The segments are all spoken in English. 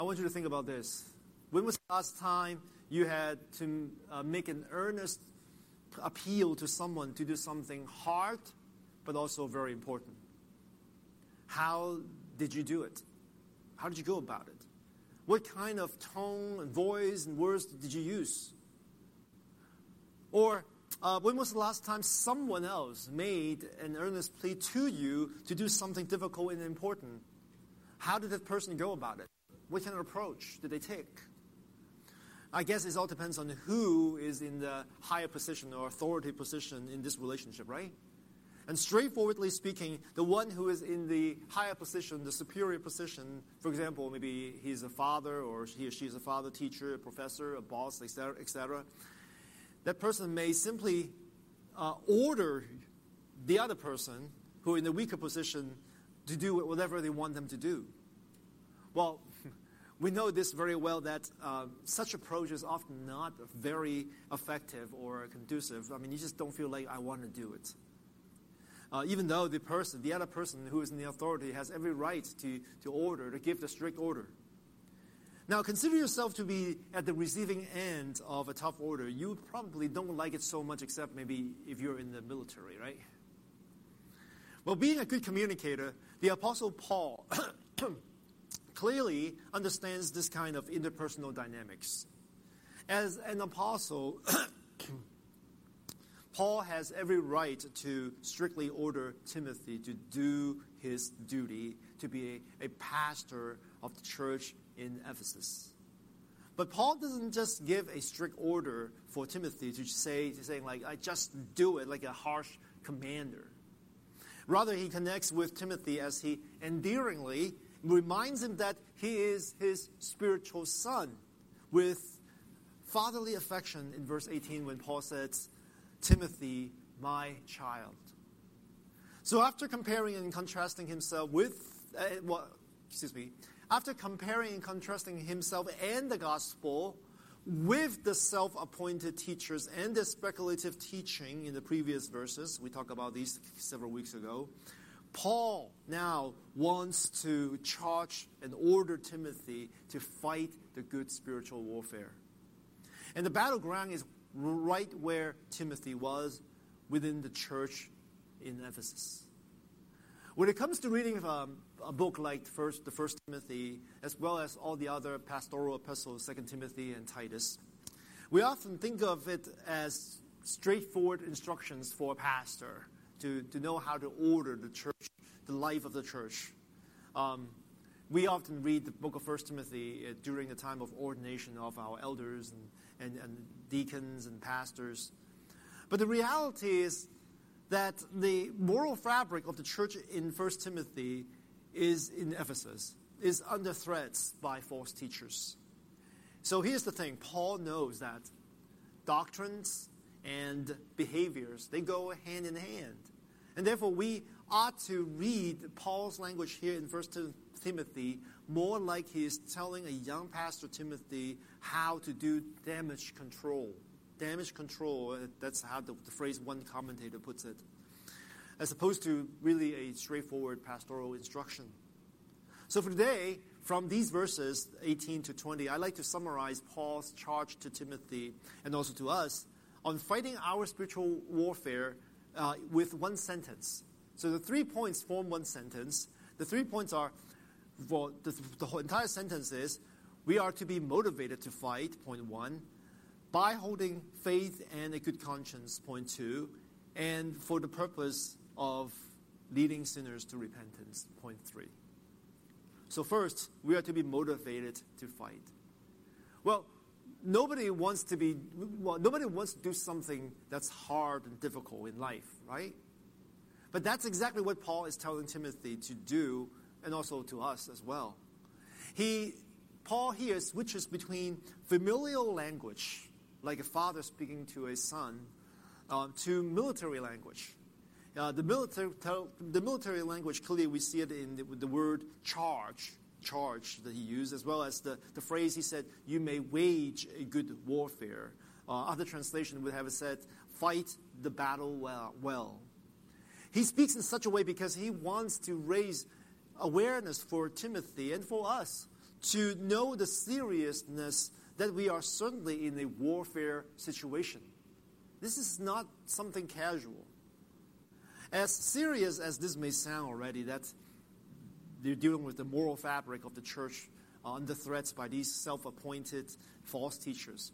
I want you to think about this. When was the last time you had to make an earnest appeal to someone to do something hard, but also very important? How did you do it? How did you go about it? What kind of tone and voice and words did you use? Or when was the last time someone else made an earnest plea to you to do something difficult and important? How did that person go about it? What kind of approach did they take? I guess it all depends on who is in the higher position or authority position in this relationship, right? And straightforwardly speaking, the one who is in the higher position, the superior position, for example, maybe he's a father or he or she is a father, teacher, a professor, a boss, etc. That person may simply order the other person who is in the weaker position to do whatever they want them to do. Well, we know this very well that such approach is often not very effective or conducive. I mean, you just don't feel like I want to do it. Even though the other person who is in the authority has every right to give the strict order. Now, consider yourself to be at the receiving end of a tough order. You probably don't like it so much, except maybe if you're in the military, right? Well, being a good communicator, the Apostle Paul clearly understands this kind of interpersonal dynamics. As an apostle, Paul has every right to strictly order Timothy to do his duty, to be a pastor of the church in Ephesus. But Paul doesn't just give a strict order for Timothy to saying like, I just do it like a harsh commander. Rather, he connects with Timothy as he endearingly reminds him that he is his spiritual son with fatherly affection in verse 18 when Paul says, Timothy, my child. So after comparing and contrasting himself after comparing and contrasting himself and the gospel with the self-appointed teachers and the speculative teaching in the previous verses, we talked about these several weeks ago, Paul now wants to charge and order Timothy to fight the good spiritual warfare. And the battleground is right where Timothy was within the church in Ephesus. When it comes to reading a book like the First Timothy, as well as all the other pastoral epistles, 2 Timothy and Titus, we often think of it as straightforward instructions for a pastor to know how to order the church, the life of the church. We often read the book of 1 Timothy during the time of ordination of our elders and deacons and pastors. But the reality is that the moral fabric of the church in 1 Timothy is in Ephesus, is under threats by false teachers. So here's the thing. Paul knows that doctrines and behaviors, they go hand in hand. And therefore, we ought to read Paul's language here in 1 Timothy more like he is telling a young pastor, Timothy, how to do damage control. Damage control, that's how the phrase one commentator puts it, as opposed to really a straightforward pastoral instruction. So for today, from these verses 18 to 20, I'd like to summarize Paul's charge to Timothy and also to us on fighting our spiritual warfare with one sentence. So the 3 points form one sentence. The 3 points are, well, the whole entire sentence is, we are to be motivated to fight, point 1, by holding faith and a good conscience, point 2, and for the purpose of leading sinners to repentance, point 3. So first, we are to be motivated to fight. Well, nobody wants to do something that's hard and difficult in life, right? But that's exactly what Paul is telling Timothy to do, and also to us as well. Paul here switches between familial language, like a father speaking to a son, to military language. The military language, clearly we see it in the word charge that he used, as well as the phrase he said, you may wage a good warfare. Other translation would have said, fight the battle well. He speaks in such a way because he wants to raise awareness for Timothy and for us to know the seriousness that we are certainly in a warfare situation. This is not something casual. As serious as this may sound already, that they're dealing with the moral fabric of the church under threats by these self-appointed false teachers.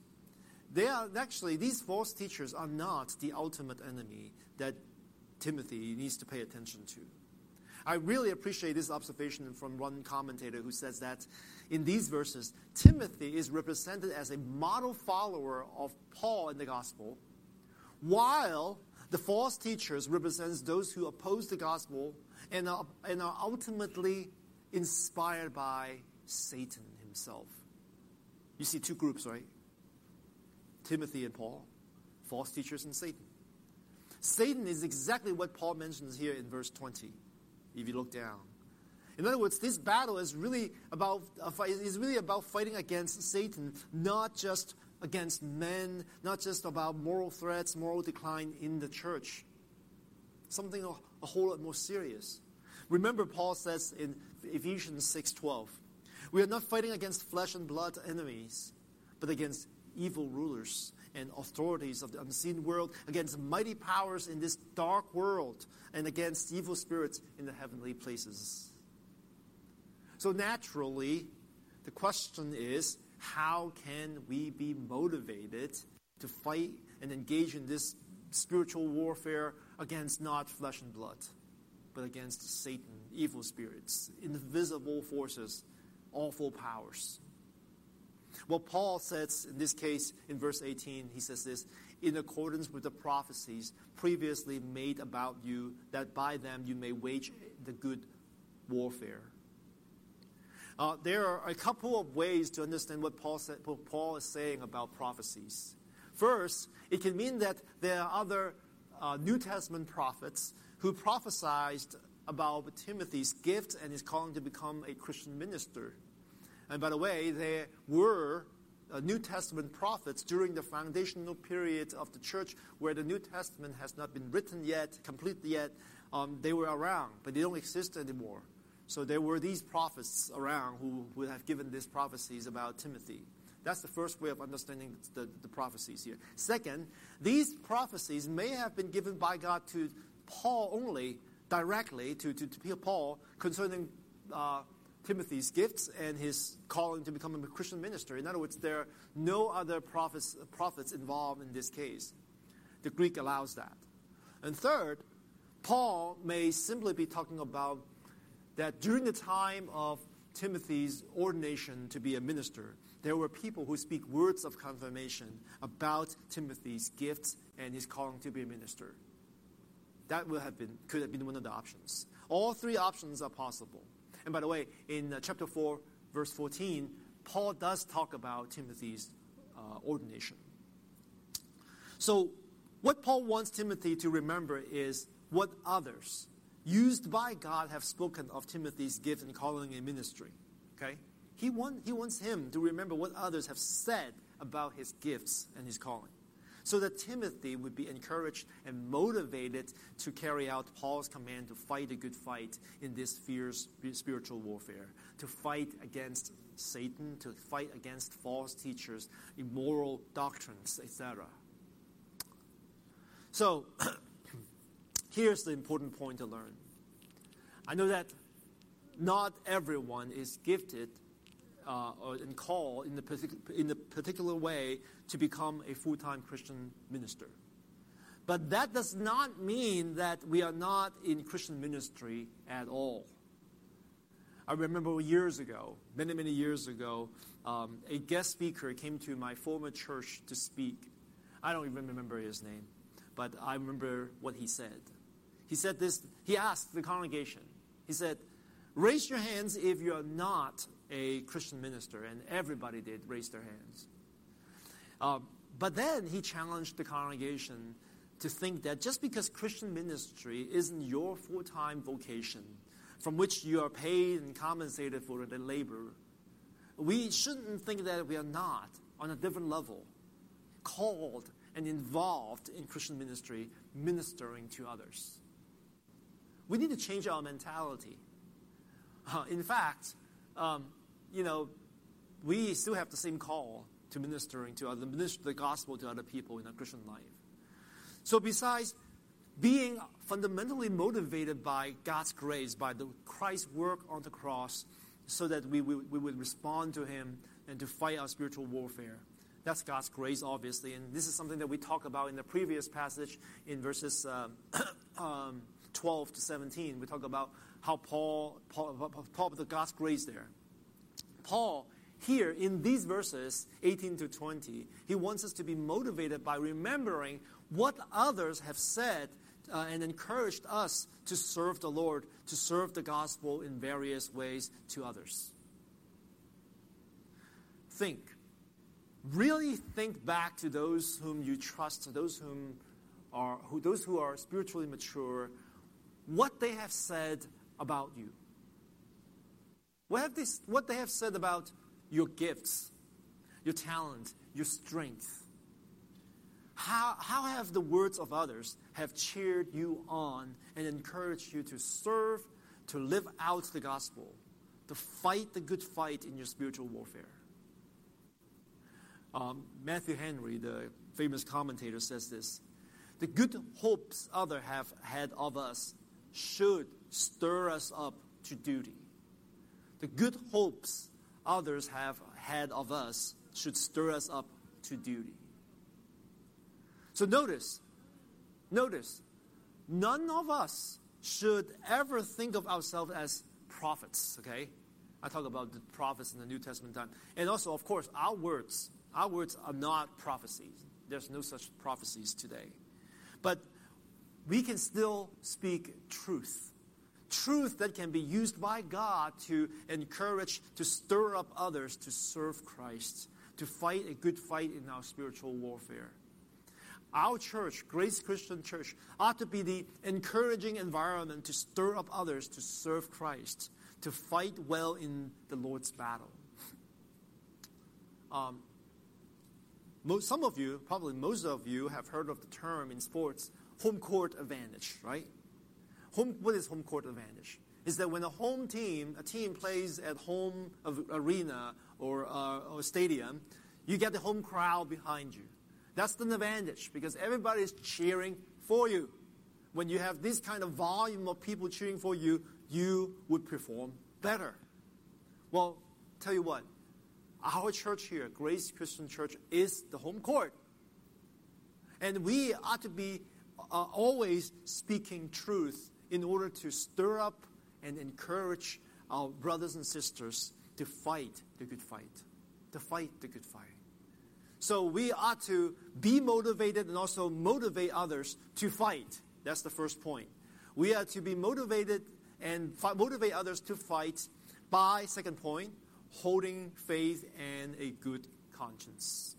These false teachers are not the ultimate enemy that Timothy needs to pay attention to. I really appreciate this observation from one commentator who says that in these verses, Timothy is represented as a model follower of Paul in the gospel, while the false teachers represents those who oppose the gospel and are ultimately inspired by Satan himself. You see two groups, right? Timothy and Paul, false teachers and Satan. Satan is exactly what Paul mentions here in verse 20, if you look down. In other words, this battle is really about fighting against Satan, not just against men, not just about moral threats, moral decline in the church. Something a whole lot more serious. Remember, Paul says in Ephesians 6:12, we are not fighting against flesh and blood enemies, but against evil rulers and authorities of the unseen world, against mighty powers in this dark world, and against evil spirits in the heavenly places. So naturally, the question is, how can we be motivated to fight and engage in this spiritual warfare against not flesh and blood, but against Satan, evil spirits, invisible forces, awful powers? Well, Paul says in this case, in verse 18, he says this, in accordance with the prophecies previously made about you, that by them you may wage the good warfare. There are a couple of ways to understand what Paul is saying about prophecies. First, it can mean that there are other New Testament prophets who prophesied about Timothy's gift and his calling to become a Christian minister. And by the way, there were New Testament prophets during the foundational period of the church where the New Testament has not been written yet, completely yet. They were around, but they don't exist anymore. So there were these prophets around who would have given these prophecies about Timothy. That's the first way of understanding the prophecies here. Second, these prophecies may have been given by God to Paul only, directly to Paul, concerning Timothy's gifts and his calling to become a Christian minister. In other words, there are no other prophets involved in this case. The Greek allows that. And third, Paul may simply be talking about that during the time of Timothy's ordination to be a minister, there were people who speak words of confirmation about Timothy's gifts and his calling to be a minister. That could have been one of the options. All three options are possible. And by the way, in chapter 4, verse 14, Paul does talk about Timothy's ordination. So what Paul wants Timothy to remember is what others used by God have spoken of Timothy's gift and calling in ministry. Okay? He wants him to remember what others have said about his gifts and his calling, so that Timothy would be encouraged and motivated to carry out Paul's command to fight a good fight in this fierce spiritual warfare, to fight against Satan, to fight against false teachers, immoral doctrines, etc. So, here's the important point to learn. I know that not everyone is gifted and called in a particular way to become a full-time Christian minister. But that does not mean that we are not in Christian ministry at all. I remember years ago, many years ago, a guest speaker came to my former church to speak. I don't even remember his name, but I remember what he said. He said this, he asked the congregation, he said, raise your hands if you are not a Christian minister, and everybody did raise their hands. But then he challenged the congregation to think that just because Christian ministry isn't your full-time vocation, from which you are paid and compensated for the labor, we shouldn't think that we are not, on a different level, called and involved in Christian ministry, ministering to others. We need to change our mentality. In fact, we still have the same call to minister the gospel to other people in our Christian life. So besides being fundamentally motivated by God's grace, by the Christ's work on the cross, so that we would respond to Him and to fight our spiritual warfare. That's God's grace, obviously, and this is something that we talked about in the previous passage in verses 12 to 17. We talk about how Paul the God's grace there. Paul, here in these verses, 18 to 20, he wants us to be motivated by remembering what others have said and encouraged us to serve the Lord, to serve the gospel in various ways to others. Really think back to those whom you trust, those who are spiritually mature, what they have said about you. What they have said about your gifts, your talent, your strength. How have the words of others have cheered you on and encouraged you to serve, to live out the gospel, to fight the good fight in your spiritual warfare? Matthew Henry, the famous commentator, says this: the good hopes others have had of us should stir us up to duty. The good hopes others have had of us should stir us up to duty. So notice, none of us should ever think of ourselves as prophets, okay? I talk about the prophets in the New Testament time. And also, of course, our words are not prophecies. There's no such prophecies today. But we can still speak truth. Truth that can be used by God to encourage, to stir up others to serve Christ, to fight a good fight in our spiritual warfare. Our church, Grace Christian Church, ought to be the encouraging environment to stir up others to serve Christ, to fight well in the Lord's battle. Some of you, probably most of you, have heard of the term in sports, home court advantage, right? What is home court advantage? Is that when a team plays at home arena or stadium, you get the home crowd behind you. That's an advantage because everybody is cheering for you. When you have this kind of volume of people cheering for you, you would perform better. Well, tell you what, our church here, Grace Christian Church, is the home court. And we ought to be always speaking truth in order to stir up and encourage our brothers and sisters to fight the good fight. To fight the good fight. So we ought to be motivated and also motivate others to fight. That's the first point. We are to be motivated and motivate others to fight by, second point, holding faith and a good conscience.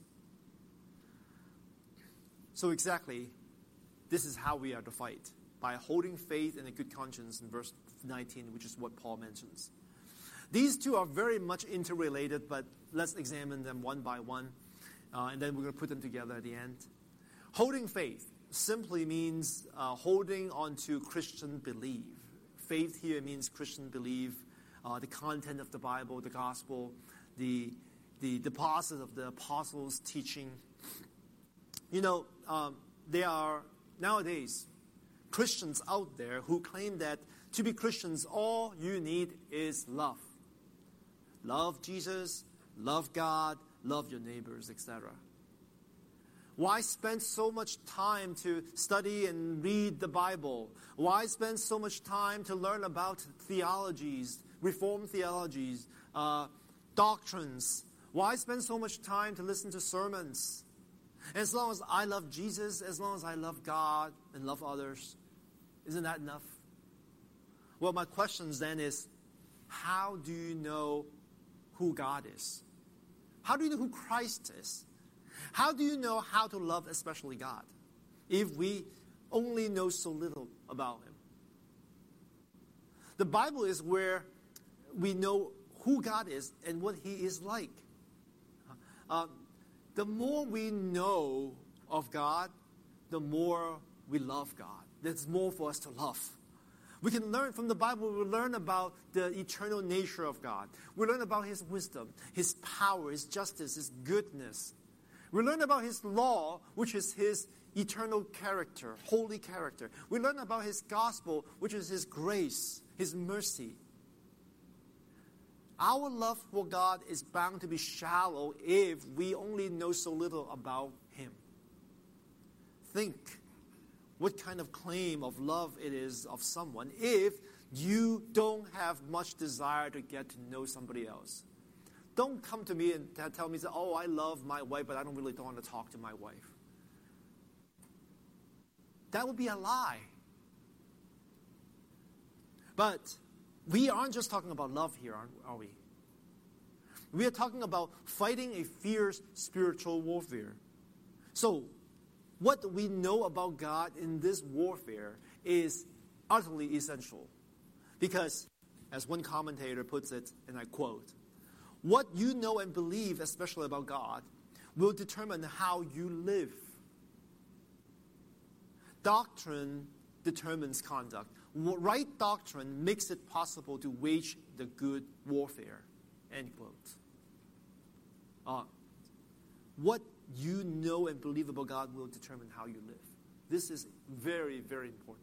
So exactly, this is how we are to fight. By holding faith and a good conscience in verse 19, which is what Paul mentions. These two are very much interrelated, but let's examine them one by one. And then we're going to put them together at the end. Holding faith simply means holding on to Christian belief. Faith here means Christian belief, the content of the Bible, the gospel, the deposit of the apostles' teaching. There are nowadays Christians out there who claim that to be Christians, all you need is love. Love Jesus, love God, love your neighbors, etc. Why spend so much time to study and read the Bible? Why spend so much time to learn about theologies, Reformed theologies, doctrines? Why spend so much time to listen to sermons? As long as I love Jesus, as long as I love God and love others, isn't that enough? Well, my question then is, how do you know who God is? How do you know who Christ is? How do you know how to love especially God if we only know so little about Him? The Bible is where we know who God is and what He is like. The more we know of God, the more we love God. There's more for us to love. We can learn from the Bible, we learn about the eternal nature of God. We learn about His wisdom, His power, His justice, His goodness. We learn about His law, which is His eternal character, holy character. We learn about His gospel, which is His grace, His mercy. Our love for God is bound to be shallow if we only know so little about Him. Think what kind of claim of love it is of someone if you don't have much desire to get to know somebody else. Don't come to me and tell me, oh, I love my wife, but I don't want to talk to my wife. That would be a lie. But we aren't just talking about love here, are we? We are talking about fighting a fierce spiritual warfare. So, what we know about God in this warfare is utterly essential. Because, as one commentator puts it, and I quote, what you know and believe, especially about God, will determine how you live. Doctrine determines conduct. Right doctrine makes it possible to wage the good warfare. End quote. What you know and believe about God will determine how you live. This is very, very important.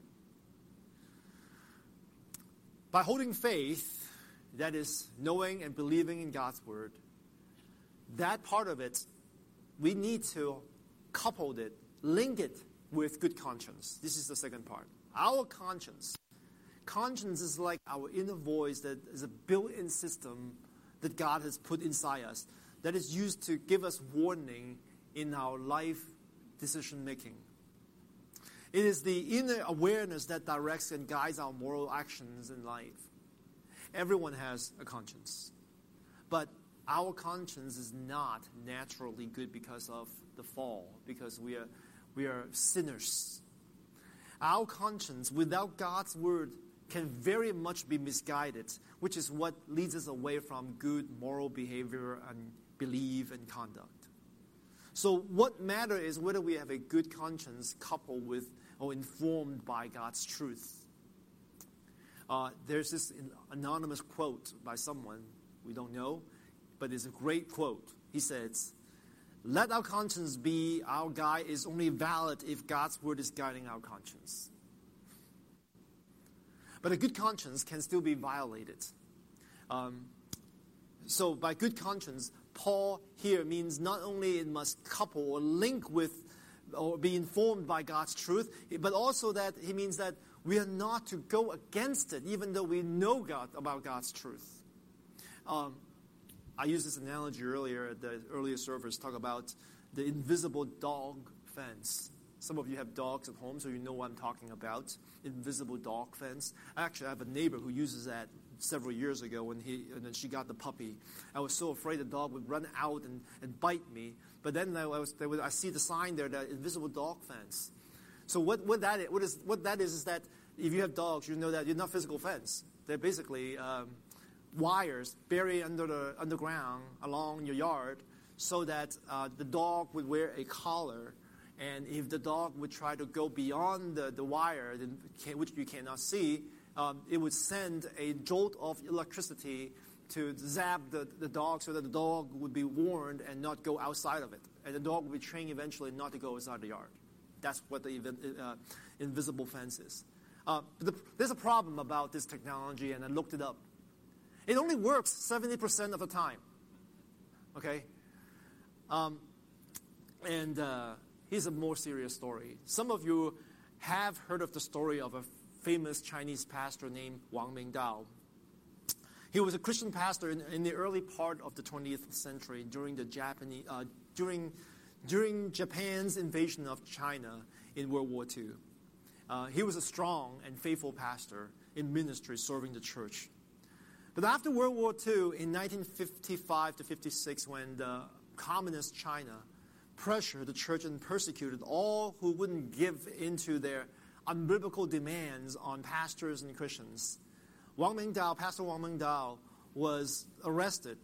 By holding faith, that is, knowing and believing in God's Word, that part of it, we need to couple it, link it with good conscience. This is the second part. Our conscience. Conscience is like our inner voice that is a built-in system that God has put inside us that is used to give us warning in our life decision-making. It is the inner awareness that directs and guides our moral actions in life. Everyone has a conscience. But our conscience is not naturally good because of the fall, because we are sinners. Our conscience, without God's Word, can very much be misguided, which is what leads us away from good moral behavior and belief and conduct. So what matters is whether we have a good conscience coupled with or informed by God's truth. There's this anonymous quote by someone we don't know, but it's a great quote. He says, "Let our conscience be our guide is only valid if God's Word is guiding our conscience." But a good conscience can still be violated. So by good conscience, Paul here means not only it must couple or link with or be informed by God's truth, but also that he means that we are not to go against it, even though we know about God's truth. I used this analogy earlier at the earlier service, talk about the invisible dog fence. Some of you have dogs at home, so you know what I'm talking about. Invisible dog fence. Actually, I have a neighbor who uses that several years ago when then she got the puppy. I was so afraid the dog would run out and bite me. But then I see the sign there, that invisible dog fence. So what that is that if you have dogs, you know that you're not physical fence. They're basically wires buried underground along your yard so that the dog would wear a collar. And if the dog would try to go beyond the wire, which you cannot see, it would send a jolt of electricity to zap the dog so that the dog would be warned and not go outside of it. And the dog would be trained eventually not to go outside the yard. That's what the invisible fence is. There's a problem about this technology, and I looked it up. It only works 70% of the time. Okay? Here's a more serious story. Some of you have heard of the story of a famous Chinese pastor named Wang Mingdao. He was a Christian pastor in the early part of the 20th century during during Japan's invasion of China in World War II. He was a strong and faithful pastor in ministry serving the church. But after World War II, in 1955 to 56, when the communist China pressured the church and persecuted all who wouldn't give into their unbiblical demands on pastors and Christians, Pastor Wang Mingdao was arrested.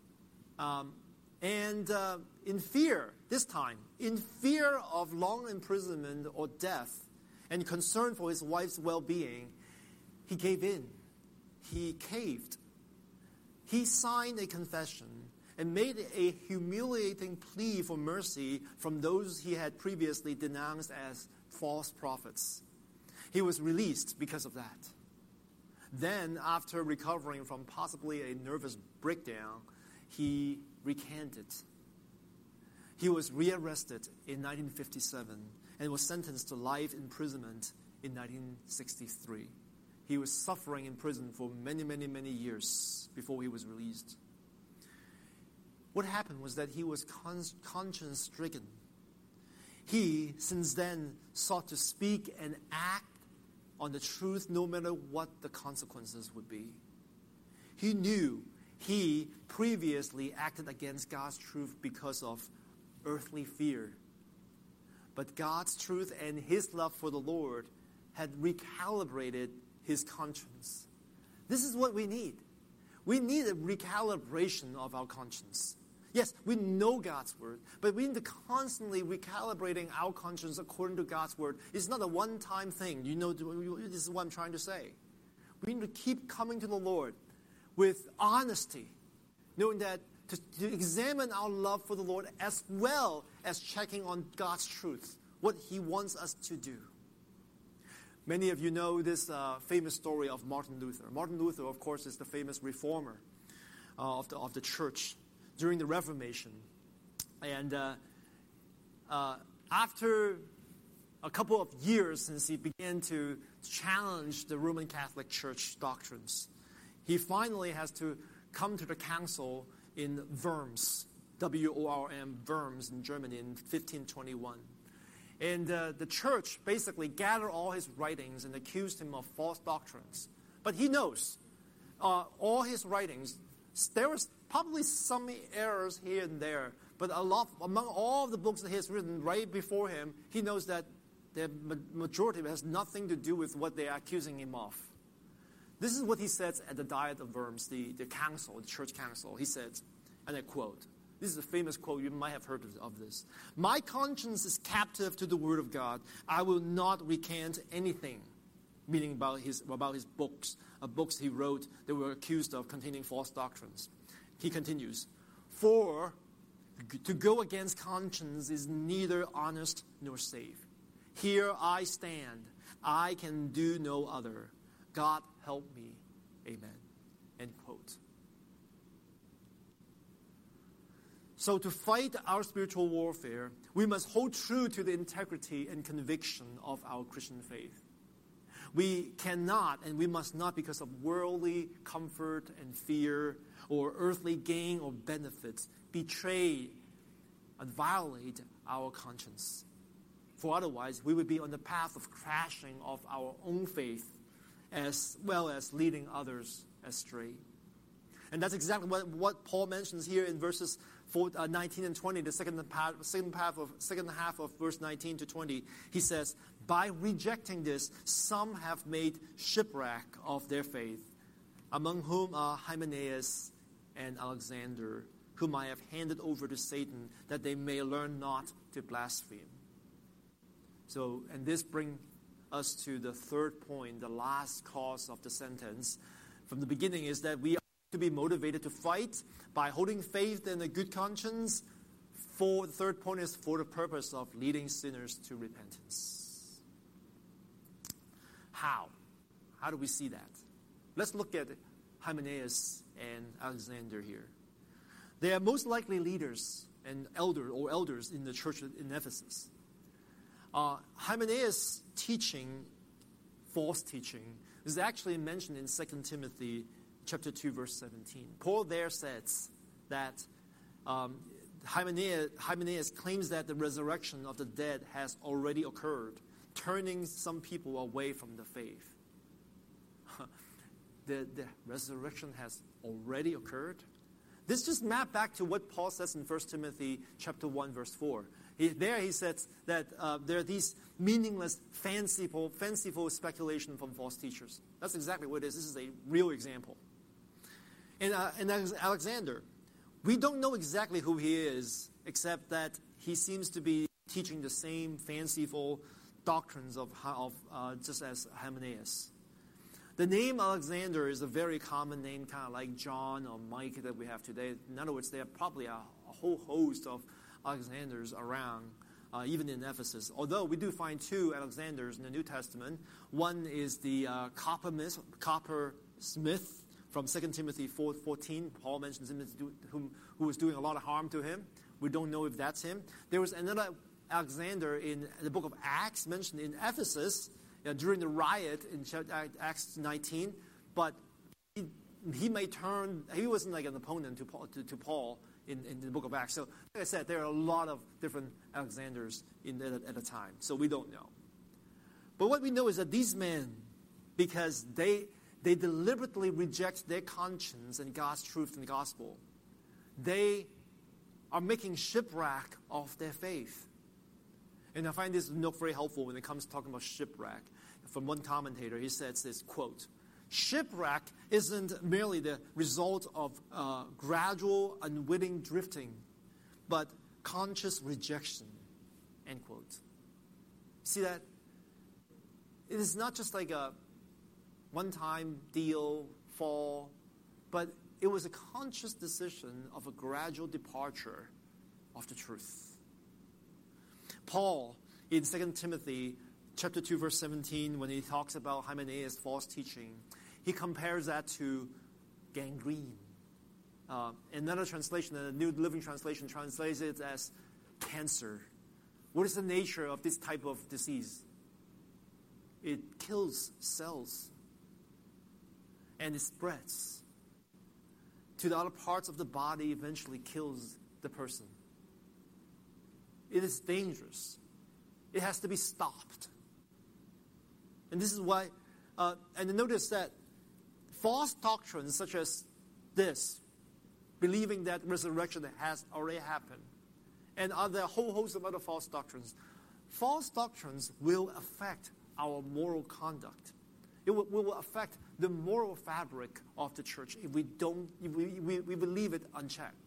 In fear, this time, in fear of long imprisonment or death, and concern for his wife's well-being, he gave in. He caved. He signed a confession and made a humiliating plea for mercy from those he had previously denounced as false prophets. He was released because of that. Then, after recovering from possibly a nervous breakdown, he recanted. He was rearrested in 1957 and was sentenced to life imprisonment in 1963. He was suffering in prison for many, many, many years before he was released. What happened was that he was conscience-stricken. He, since then, sought to speak and act on the truth no matter what the consequences would be. He knew he previously acted against God's truth because of earthly fear. But God's truth and his love for the Lord had recalibrated his conscience. This is what we need. We need a recalibration of our conscience. Yes, we know God's word, but we need to constantly recalibrating our conscience according to God's word. It's not a one-time thing. You know, this is what I'm trying to say. We need to keep coming to the Lord with honesty, knowing that to examine our love for the Lord as well as checking on God's truth, what he wants us to do. Many of you know this famous story of Martin Luther. Martin Luther, of course, is the famous reformer of the church during the Reformation. And after a couple of years since he began to challenge the Roman Catholic Church doctrines, he finally has to come to the council in Worms, W-O-R-M, Worms in Germany in 1521. And the church basically gathered all his writings and accused him of false doctrines. But he knows all his writings, there was probably some errors here and there, but among all of the books that he has written right before him, he knows that the majority of it has nothing to do with what they are accusing him of. This is what he says at the Diet of Worms, the council, the church council. He says, and I quote, this is a famous quote, you might have heard of this. "My conscience is captive to the word of God. I will not recant anything," meaning about his books, books he wrote that were accused of containing false doctrines. He continues, "For to go against conscience is neither honest nor safe. Here I stand. I can do no other. God help me. Amen." End quote. So to fight our spiritual warfare, we must hold true to the integrity and conviction of our Christian faith. We cannot and we must not, because of worldly comfort and fear or earthly gain or benefits, betray and violate our conscience. For otherwise, we would be on the path of crashing of our own faith as well as leading others astray. And that's exactly what Paul mentions here in verses 19 and 20, the second half of verse 19 to 20. He says, "By rejecting this, some have made shipwreck of their faith, among whom are Hymenaeus and Alexander, whom I have handed over to Satan, that they may learn not to blaspheme." So, and this brings us to the third point, the last cause of the sentence. From the beginning is that we are to be motivated to fight by holding faith and a good conscience. The third point is for the purpose of leading sinners to repentance. How? How do we see that? Let's look at Hymenaeus and Alexander here. They are most likely leaders and elders in the church in Ephesus. Hymenaeus' teaching, false teaching, is actually mentioned in 2 Timothy chapter 2, verse 17. Paul there says that Hymenaeus claims that the resurrection of the dead has already occurred, turning some people away from the faith. The resurrection has already occurred? This just maps back to what Paul says in 1 Timothy chapter 1, verse 4. He says that there are these meaningless, fanciful speculation from false teachers. That's exactly what it is. This is a real example. And Alexander, we don't know exactly who he is, except that he seems to be teaching the same fanciful doctrines of just as Hymenaeus. The name Alexander is a very common name, kind of like John or Mike that we have today. In other words, there are probably a whole host of Alexanders around, even in Ephesus. Although we do find two Alexanders in the New Testament. One is the coppersmith from 2 Timothy 4:14. Paul mentions him who was doing a lot of harm to him. We don't know if that's him. There was another Alexander in the book of Acts mentioned in Ephesus during the riot in Acts 19, but he wasn't like an opponent to Paul in the book of Acts. So, like I said, there are a lot of different Alexanders at the time, so we don't know. But what we know is that these men, because they deliberately reject their conscience and God's truth and the gospel, they are making shipwreck of their faith. And I find this note very helpful when it comes to talking about shipwreck. From one commentator, he says this, quote, "Shipwreck isn't merely the result of gradual, unwitting drifting, but conscious rejection," end quote. See that? It is not just like a one-time deal, fall, but it was a conscious decision of a gradual departure of the truth. Paul, in 2 Timothy chapter 2, verse 17, when he talks about Hymenaeus' false teaching, he compares that to gangrene. Another translation, the New Living Translation, translates it as cancer. What is the nature of this type of disease? It kills cells, and it spreads to the other parts of the body, eventually kills the person. It is dangerous. It has to be stopped. And this is why, and notice that false doctrines such as this, believing that resurrection has already happened, and other whole host of other false doctrines will affect our moral conduct. It will affect the moral fabric of the church if we believe it unchecked.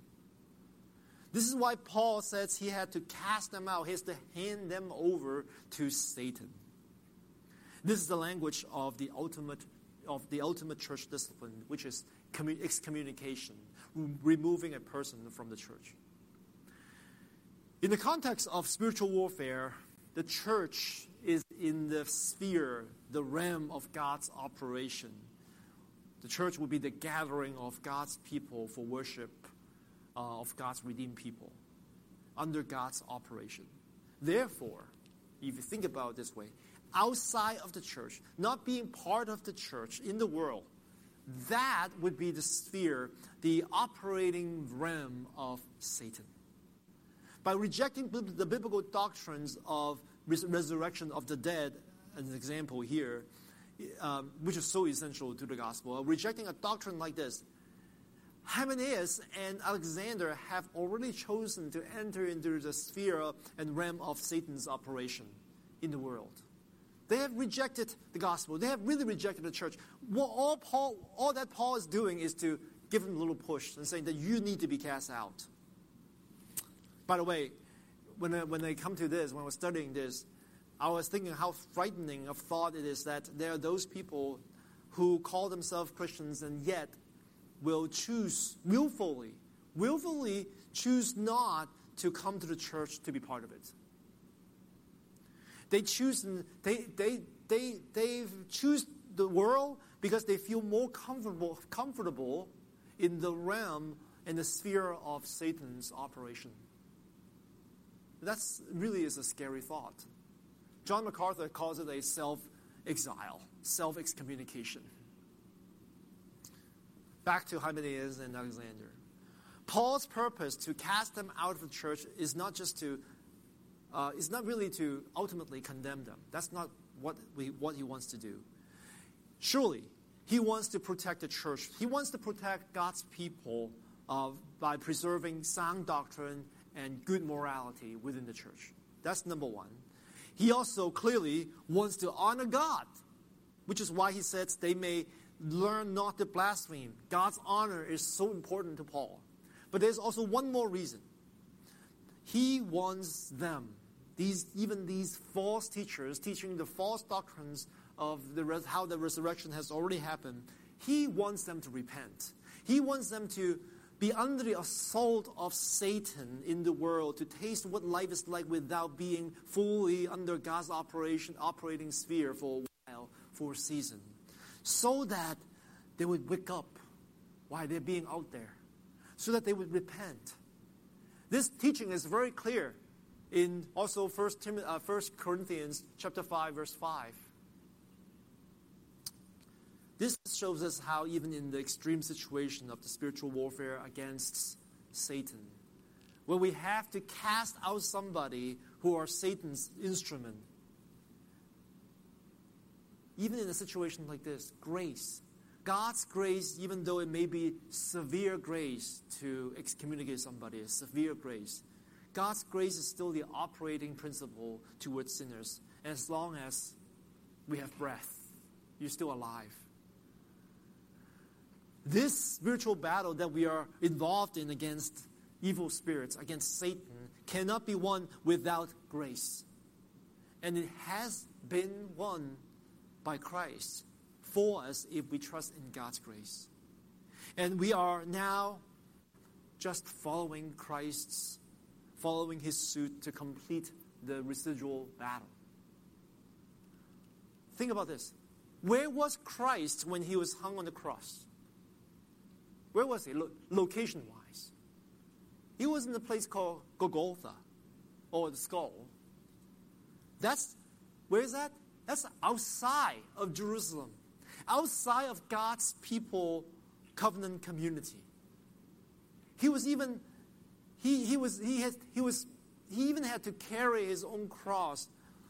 This is why Paul says he had to cast them out. He has to hand them over to Satan. This is the language of the ultimate church discipline, which is excommunication, removing a person from the church. In the context of spiritual warfare, the church is in the sphere, the realm of God's operation. The church will be the gathering of God's people for worship of God's redeemed people under God's operation. Therefore, if you think about it this way, outside of the church, not being part of the church in the world, that would be the sphere, the operating realm of Satan. By rejecting the biblical doctrines of resurrection of the dead, as an example here, which is so essential to the gospel, rejecting a doctrine like this, Hymenaeus and Alexander have already chosen to enter into the sphere and realm of Satan's operation in the world. They have rejected the gospel. They have really rejected the church. All that Paul is doing is to give them a little push and saying that you need to be cast out. By the way, when I come to this, when I was studying this, I was thinking how frightening of thought it is that there are those people who call themselves Christians and yet will choose willfully choose not to come to the church to be part of it. They choose the world because they feel more comfortable in the realm and the sphere of Satan's operation. That's really is a scary thought. John MacArthur calls it a self-exile, self-excommunication. Back to Hymenaeus and Alexander. Paul's purpose to cast them out of the church is not really to ultimately condemn them. That's not what he wants to do. Surely, he wants to protect the church. He wants to protect God's people by preserving sound doctrine and good morality within the church. That's number one. He also clearly wants to honor God, which is why he says they may learn not to blaspheme. God's honor is so important to Paul. But there's also one more reason. He wants them, these false teachers teaching the false doctrines of how the resurrection has already happened, he wants them to repent. He wants them to be under the assault of Satan in the world, to taste what life is like without being fully under God's operating sphere for a while, for a season, so that they would wake up while they're being out there, so that they would repent. This teaching is very clear in also 1 Corinthians chapter 5, verse 5. This shows us how even in the extreme situation of the spiritual warfare against Satan, where we have to cast out somebody who are Satan's instrument, even in a situation like this, grace, God's grace, even though it may be severe grace to excommunicate somebody, a severe grace, God's grace is still the operating principle towards sinners. And as long as we have breath, you're still alive. This spiritual battle that we are involved in against evil spirits, against Satan, cannot be won without grace. And it has been won by Christ for us if we trust in God's grace. And we are now just following his suit to complete the residual battle. Think about this. Where was Christ when he was hung on the cross? Where was he, location-wise? He was in a place called Golgotha, or the skull. Where is that? That's outside of Jerusalem, outside of God's people, covenant community. He even had to carry his own cross,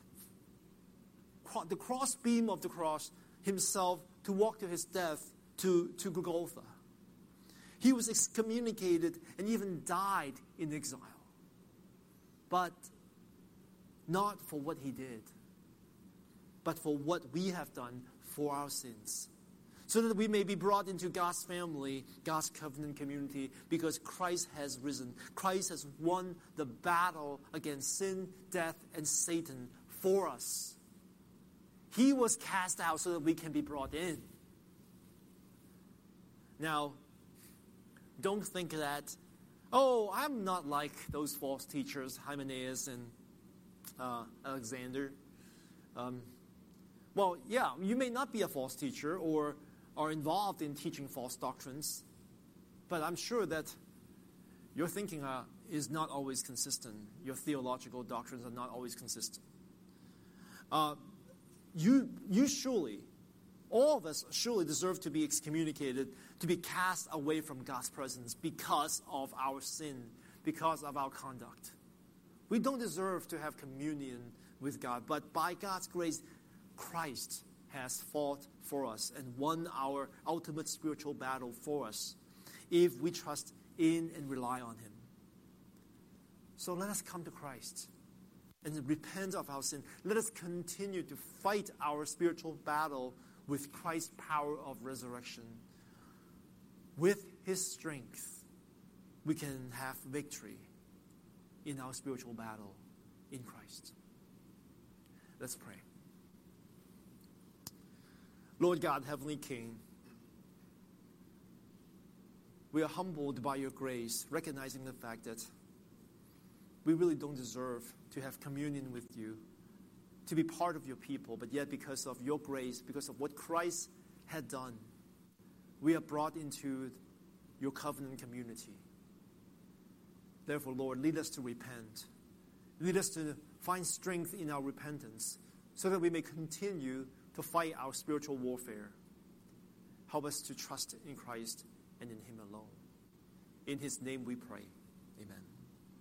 the cross beam of the cross himself, to walk to his death to Golgotha. He was excommunicated and even died in exile. But not for what he did, but for what we have done for our sins, so that we may be brought into God's family, God's covenant community, because Christ has risen. Christ has won the battle against sin, death, and Satan for us. He was cast out so that we can be brought in. Now, don't think that, I'm not like those false teachers, Hymenaeus and Alexander. Well, yeah, you may not be a false teacher or are involved in teaching false doctrines, but I'm sure that your thinking is not always consistent. Your theological doctrines are not always consistent. You surely, all of us surely deserve to be excommunicated, to be cast away from God's presence because of our sin, because of our conduct. We don't deserve to have communion with God, but by God's grace, Christ has fought for us and won our ultimate spiritual battle for us if we trust in and rely on him. So let us come to Christ and repent of our sin. Let us continue to fight our spiritual battle with Christ's power of resurrection. With his strength, we can have victory in our spiritual battle in Christ. Let's pray. Lord God, Heavenly King, we are humbled by your grace, recognizing the fact that we really don't deserve to have communion with you, to be part of your people, but yet because of your grace, because of what Christ had done, we are brought into your covenant community. Therefore, Lord, lead us to repent. Lead us to find strength in our repentance so that we may continue to fight our spiritual warfare. Help us to trust in Christ and in him alone. In his name we pray. Amen.